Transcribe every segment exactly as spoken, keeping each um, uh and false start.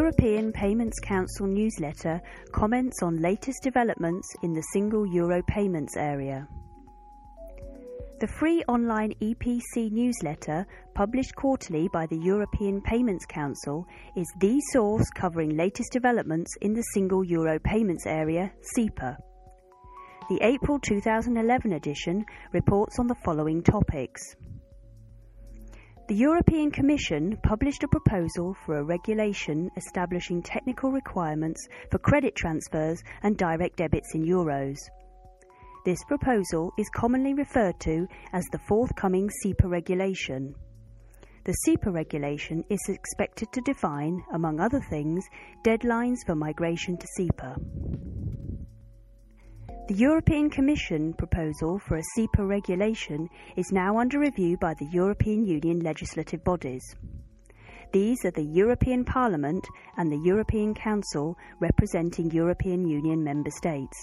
European Payments Council newsletter comments on latest developments in the single euro payments area. The free online E P C newsletter, published quarterly by the European Payments Council, is the source covering latest developments in the single euro payments area, SEPA. The April two thousand eleven edition reports on the following topics. The European Commission published a proposal for a regulation establishing technical requirements for credit transfers and direct debits in euros. This proposal is commonly referred to as the forthcoming SEPA regulation. The SEPA regulation is expected to define, among other things, deadlines for migration to SEPA. The European Commission proposal for a SEPA regulation is now under review by the European Union legislative bodies. These are the European Parliament and the European Council, representing European Union member states.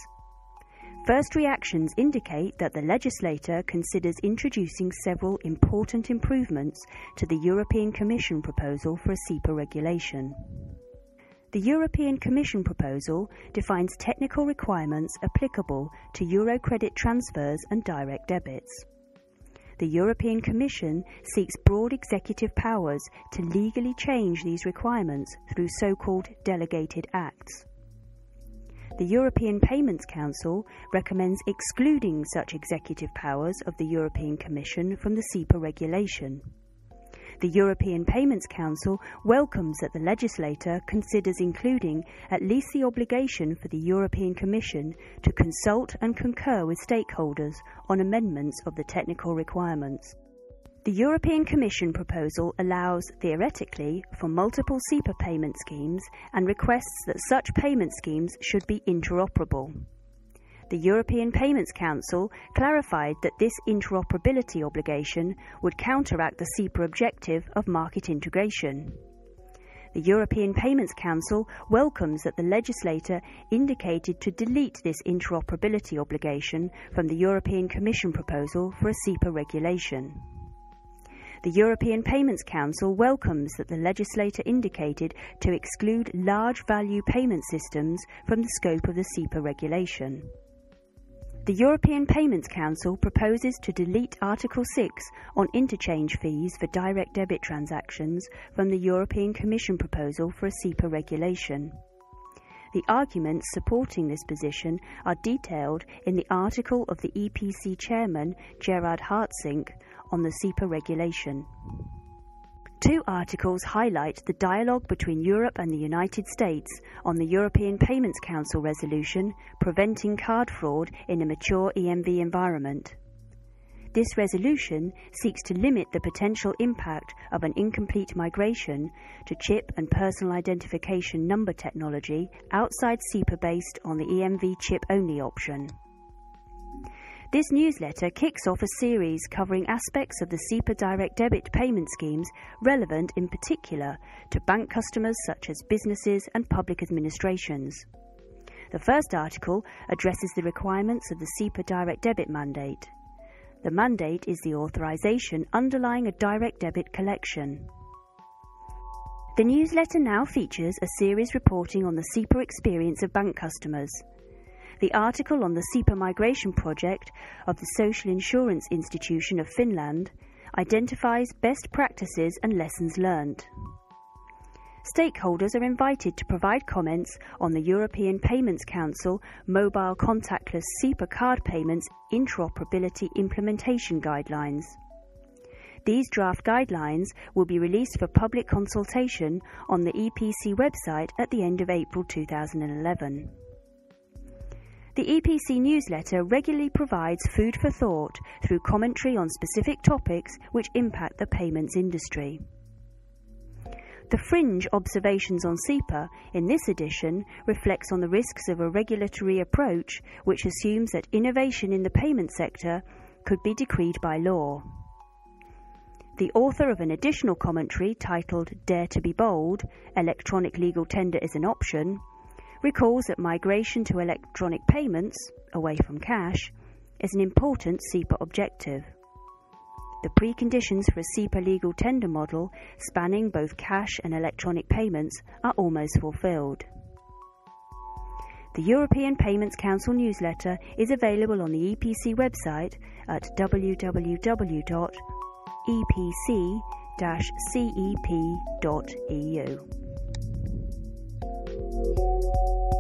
First reactions indicate that the legislator considers introducing several important improvements to the European Commission proposal for a SEPA regulation. The European Commission proposal defines technical requirements applicable to euro credit transfers and direct debits. The European Commission seeks broad executive powers to legally change these requirements through so-called delegated acts. The European Payments Council recommends excluding such executive powers of the European Commission from the SEPA regulation. The European Payments Council welcomes that the legislator considers including at least the obligation for the European Commission to consult and concur with stakeholders on amendments of the technical requirements. The European Commission proposal allows, theoretically, for multiple SEPA payment schemes and requests that such payment schemes should be interoperable. The European Payments Council clarified that this interoperability obligation would counteract the SEPA objective of market integration. The European Payments Council welcomes that the legislator indicated to delete this interoperability obligation from the European Commission proposal for a SEPA regulation. The European Payments Council welcomes that the legislator indicated to exclude large value payment systems from the scope of the SEPA regulation. The European Payments Council proposes to delete Article six on interchange fees for direct debit transactions from the European Commission proposal for a SEPA regulation. The arguments supporting this position are detailed in the article of the E P C chairman, Gerard Hartsink, on the SEPA regulation. Two articles highlight the dialogue between Europe and the United States on the European Payments Council resolution preventing card fraud in a mature E M V environment. This resolution seeks to limit the potential impact of an incomplete migration to chip and personal identification number technology outside SEPA based on the E M V chip-only option. This newsletter kicks off a series covering aspects of the SEPA direct debit payment schemes relevant in particular to bank customers such as businesses and public administrations. The first article addresses the requirements of the SEPA direct debit mandate. The mandate is the authorization underlying a direct debit collection. The newsletter now features a series reporting on the SEPA experience of bank customers. The article on the SEPA migration project of the Social Insurance Institution of Finland identifies best practices and lessons learned. Stakeholders are invited to provide comments on the European Payments Council Mobile Contactless SEPA Card Payments Interoperability Implementation Guidelines. These draft guidelines will be released for public consultation on the E P C website at the end of April two thousand eleven. The E P C newsletter regularly provides food for thought through commentary on specific topics which impact the payments industry. The fringe observations on SEPA in this edition reflects on the risks of a regulatory approach which assumes that innovation in the payment sector could be decreed by law. The author of an additional commentary titled Dare to be Bold, Electronic Legal Tender is an Option, recalls that migration to electronic payments, away from cash, is an important SEPA objective. the preconditions for a SEPA legal tender model spanning both cash and electronic payments are almost fulfilled. The European Payments Council newsletter is available on the E P C website at w w w dot e p c dash c e p dot e u.